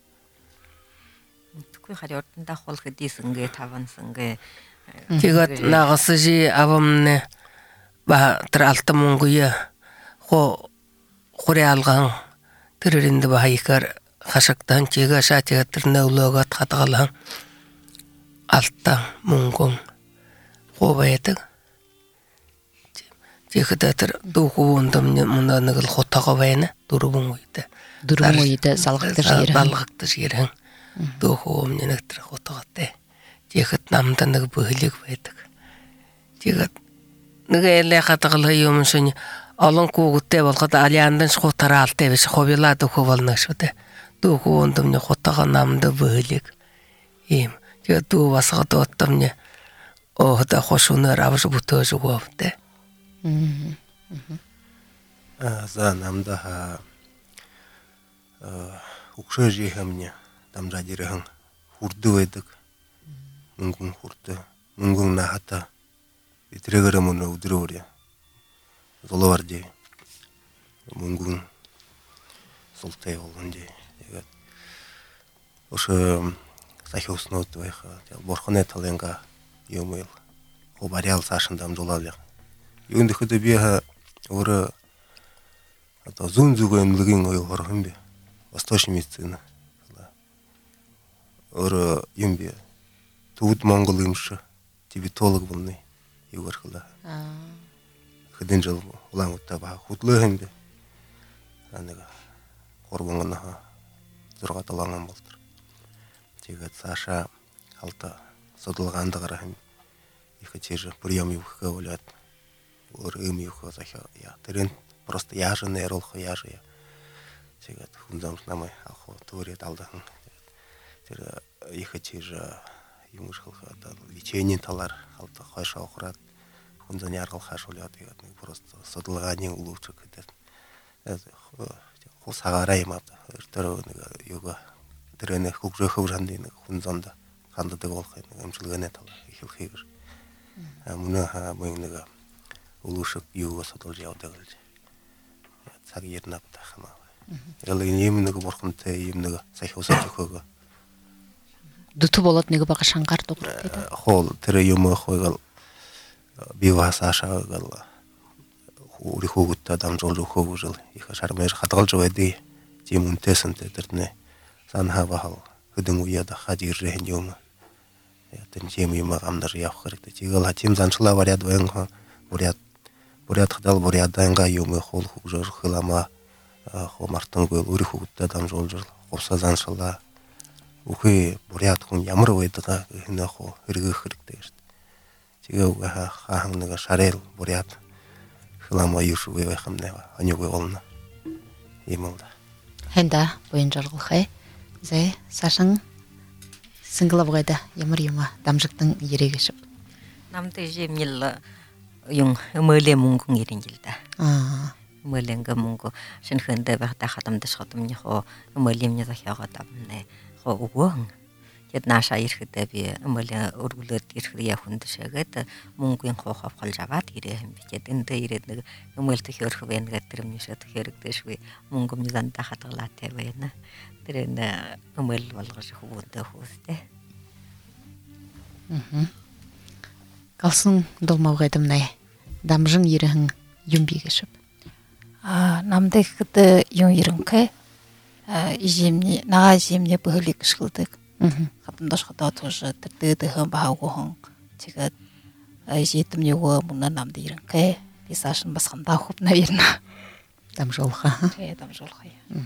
хариортанда хулх дисэнгэ тавансэнгэ тэгээд нагасжи авамне ба тэр алтан мөнгөе хуриалган тэрэрэнд ба хайкар хашагтан чигээ шатига тэр нөлөөгөт хатгалан алтан мөнгөн ховэдэг тэгэхэд тэр дүүхүүндëm мөнөө нэг л хутага байна дөрвөн үйдэ залгагдаж ирэн дөхөө өмнө тэр хотоготой. Тэгэхэд намд нэг бөглөг байдаг. Тэгээд нэг элэ хатгал юм шин олон хүүгтэй болоход алиандан шхутараа алтай биш ховила дөхөө болно шүү дээ. Дөхөө өмнө хотогоо намд бөглөг. Ийм. Тэгээд дүү басгад оттомне охта хошунаар авш бүтөөж өгөөвтэй. За намда укшэжи хамня дамжадирхан хурд байдаг. Мөнгөн хурд. Мөнгөн нахата. Битрэгэр мөн өдрөөрэ. Золоварди. Мөнгөн султай болгонди. Тэгээд ошо сахиуснууд байха. Борхоны талынга юмэл хобариал сашин дамжуулаад. Юунд ихэд би өөрөө одоо зүүн зүг эмнэлгийн оюу хорхон би. Восточный медицина. өр юмби тут монгол юмшы тибетолог болны югархла хэдэн жил улаан утаа ба худлаа хэмдэ анага корбонгоно 6 таланган болтор тэгээд цаашаа алта судалгаандагаараа хэм их чиж прием юхгээ болоод өөр юм юхээ захаа я тэрэн просто яаж нэролох яаж я тэгээд хүн замс намайг авах төрөд алдахан тэр их чиж юм шалхаа лечение талаар алта хойшоо ухраад хүн зөний аргал хаашуулаад тэгээд нэг просто судалгааны үлүүч гэдэг хусагаараа юм аа тэр нэг юга тэрэн хөгжөөхөөр ханд нэг хүн зонд ханддаг болох нэг амжилгааны талаар их хэлхийгэр мөн нэг улушк юу судалж явдаг л цаг ярнап тахмаа ял юм нэг бурхантай юм нэг сахиусаж өгөөгөө дүтү болоод нэг бага шангаар дууртай да хоол тэр юм хойгал бивасашаагаал ури хөөгөттэй дамжуулж өгөөгөө жил их шармэр хадгалж байдаг тийм үнтэсэнтэй тэрнэ санхаваа хөдөн уяда хажиррэн юм ятэн тийм юм амнар явах хэрэгтэй чигээл хатим занчлаа вариад вэнха буряд хадал буряданга юм хол хөгжөр хлама хомартанггүй ури хөөгөттэй дамжуулж хувсаа заншлаа үхээ буряд хүн ямар байдаг хинэ хоо хэрэгэх хэрэгтэй шүү дээ чигээ хаан нэг шарэл буряд хлама юушгүй байхамнаа анюгүй болно юм уу хэнда буян жаргалхай зэ сашин синглавгайда ямар юм дамжигтан ирэгэшв намтай жимнил yung өмөле мөнгөн иринжилда өмөлэнгэ мөнгө шинхэндэ байхдаа хатамдаш хатамныхоо өмөлемний захиагаа давнэ хоо өгөн Тэд наашаа ирэхдээ би өмөлө өргөлөд ирэхэд явахын дэшээгээд мөнгөний хоох авахлж аваад ирээ юм би. Тэд эндээ ирээд нэг өмөл төхөрх байна гэдэг тэрмнийшээ төхөрөгдөшгүй мөнгөний зандаа хатгалаатай байна. Тэр энэ өмөл болгож хөвөндөө хөөстэй. Галсан долмавгайдамнай дамжин ирэхэн юм бигэшв. Намдэгд юм ирэнхэ изимни нага изимни бөхөлик шгэлдэг. Хатандаш хатаад тоже тэрдэдэхэн баагүй тэгээд изитм нөгөө мөн намд ирэнхэ дисашн бас хандаа хөв наверно дамжуулха. Дамжуулха.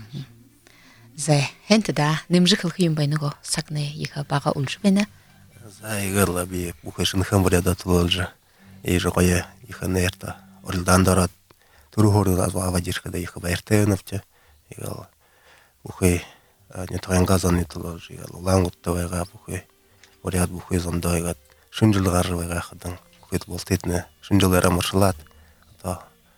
Зэ хэнтэда нэмжих хэлэх юм байна нөгөө сагны иха бага улж байна. Игэрла би бүхэшин хэмбрэдэ тулж ижгоя ихнэрта орилдандарат түрүүхөр аваад ирэхэд их баяртай өнөвч игэл бүхэ нэтгэн газаны тулж игэл улаангуудтай байгаа бүхэ уряд бүхэ зондойгад шүнжил гар байгаа хадан бүхэд болтэтнэ шүнжилээрээ маршлаад одоо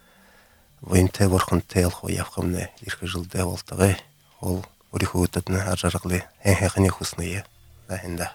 винтэ борхонтэй ялх явах юмнэ ирэх жилдээ болтогой ол өөрийнхөө өдөднө ажаргалын хэнхэхний хүснэ хэнда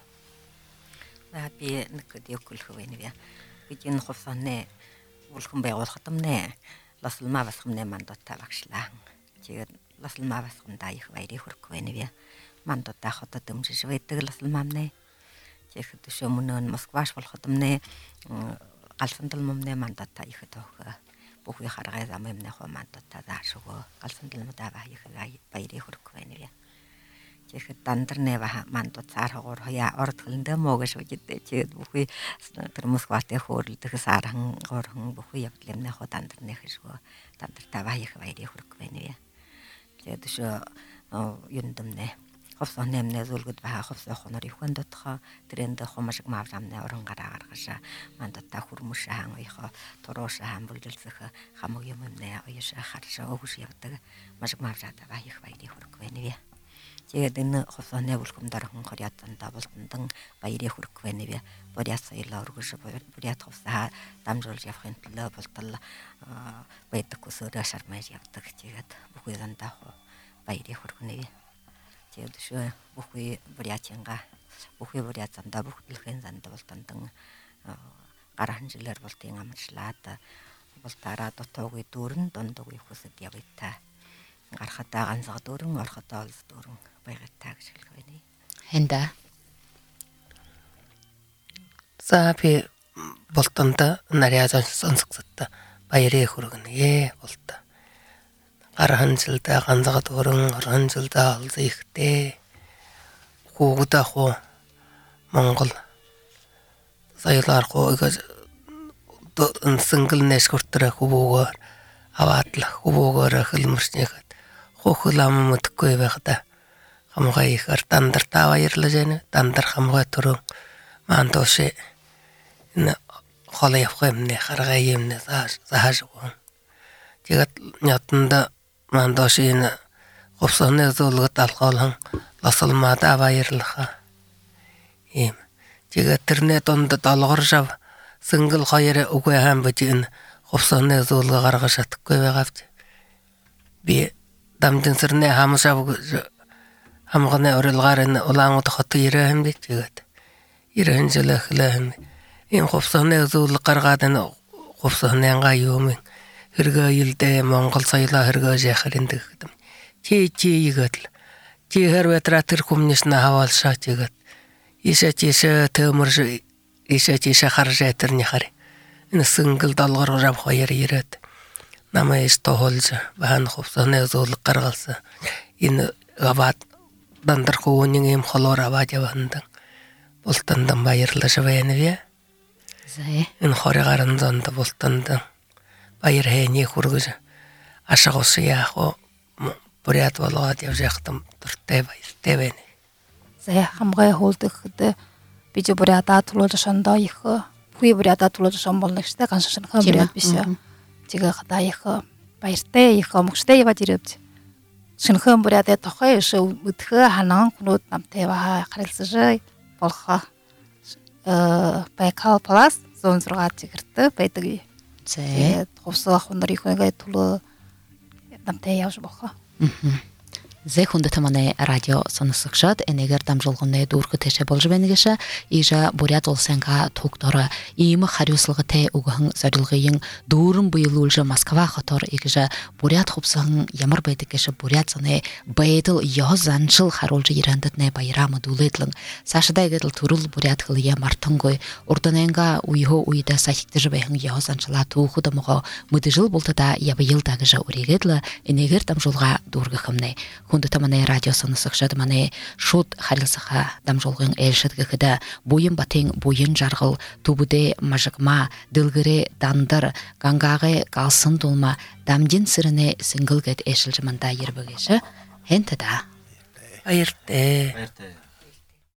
би нэг дэвкөлх вэ бидний хувьсанэ улхан байгуулахтамнэ ласлма басхамнэ мандотта багшлаа тэгээд ласлма басхамда их баярыг хүрэх вэ мандотта хотод дэмжиж байдаг ласлмамнэ тэгээд шөмөнөн Москваш болохтамнэ галсандалмамнэ мандотта их тоох бүхий харгай замэмнэ хо мандотта заашгүй галсандалмада их баярыг хүрэх вэ тэгэхэд дандарнэ мандот цаархагуур хаяа ордглэндэ моогш үжидэ тэгээд бүхий тэр Москватай хөөрөлдөх саархан горхон бүхий явдлэмнэ хо дандарнэ хэшгөө дандартаа баях баярыг хүрэх вэ тэгээд шо юндэмнэ ховсон нэмнэ зүлгэд баа ховсон хонор ихэн дотхо тэрэнд хомашиг мааврамнэ орон гараа гаргаша мандотта хүрмүшаан ойхо туруушаан бүлжилсэх хамаг юмнэ ойша харшаа өгш явдаг машиг мааврата баях баярыг хүрэх вэ тэгээд энэ хосооны бүлхэмдэр хон хоряатанда болтондан баярыг хүрэх вэ боряат соёлоо өргөж боряат хувсаа дамжуулж явахын төлөө болтол байдаг көсөөрөө шармаж явдаг тэгээд бүхий зандаа баярыг хүрэх вэ тэгээд шөө бүхий боряатинга бүхий боряат зандаа бүхтлхэн зандаа болтондан гарахан жилээр болтын амарчлаад болтараа дотоогүй дүүрэн дондоогүй хүсэд явъя гарахтаа ганцаа дөрөн орохтаа олс дөрөн байгаатай гэж хэлэх вэ. Хэнда. За би болтонда нарийн сонсогсод баярыг хүргэнэ болто. Гарахан жилдээ ганцаа дөрөн орхон жилдээ олс ихтэй. куугута хо Монгол сайлар хо сингл нэшгүртэрэ хубуугаар аваатла хубуугаар хилмэрчнийхэд хохлам мэтгэхгүй байхта хамгаа их артандар таваерлаж байна дандар хамгаа төрөө маандоош энэ холоо явах юмне харгаа юмне зааш тэгээд нятанда маандоош энэ ховсоны зулгат алхаалхан ласалмада аваерлаха ийм тэгээд тэрнээ донд долгоршав сингл хоёр үгүй хаан бижин ховсоны зулга гаргаж чадахгүй байгаавч би дамжин сэрнэ хамшав хамганы орилгаар энэ улаангууд хот ирэхэм дээ тэгээд ирэхэн жэлэхлэхэм ийм ховсоны зулга гаргаад энэ ховсонынга юм хэрэгэ илдэ Монгол соёлоо хэрэгэж яхаар энэ гэдэг чи игээд чи хэрвэтрэ тэр хүмүүст на хаваалшаа тэгээд ишэ төмөр ишэ харж тэрний хари энэ сингл долгор рав хоёр ирээд намайг стохолж бахан ховсоны зулга гаргалсан энэ аваад дандар хууны юм холоор аваад явандан бултандан баярлаж байна вэ энэ хоригарын зонд бултандан баяр хэний хүргэж ашигус яах вэ бүрээд болгоод явж яхтам дуртай баяртай байна за хамгай хуулдагд би ч бүрээд тулуулшандаа их бүхий бүрээд тулуулшан болно гэжтэй ганшин хэн бүрээд биш 지가 가다 이거 바이스테 이거 목시대 이바 지럽지 신хэн бүрээд тохой ш өдхөө ханан гнууд намтайва харилцаж болох байкал плюс 106 жигэртэй байдаг. Тэгээд хувсаа хундрыг нэгэ төлөө намтай явж болох. Зэ хүнд таманы радио сонсогчид энэгээр дамжуулганы дүүргэтэйшээ болж байна гэшэ ижа бурят улсанга тугдороо ийм хариуцлагатай өгөн зорилгын дүүрэн буйлуулж Москва хотоор игжа бурят хувсан ямар байдаг гэшэ бурят заны байдал ёзанчил харуулж ирандатны баяраа модулэдлэн сашдай гэдэл төрөл бурят хылья мартангой урдананга уйхо уйда сахиктэж байхан ёзанчила түүхэд мого мэджил бултада ябыйылда гэжа үрийгэдл энэгээр дамжуулга дүүргэхэмнэ хүнд таманы радио сонсогчид маны шууд харилцаха дамжуулгын ээлшид гэхэд буян батын буян жаргал түбүдэ мажигма дэлгэрэ дандар гангагэ галсан дулма дамжин сэрнэ сингл гэд эшилж манда ярбэгэшэ хэнтэда баяртай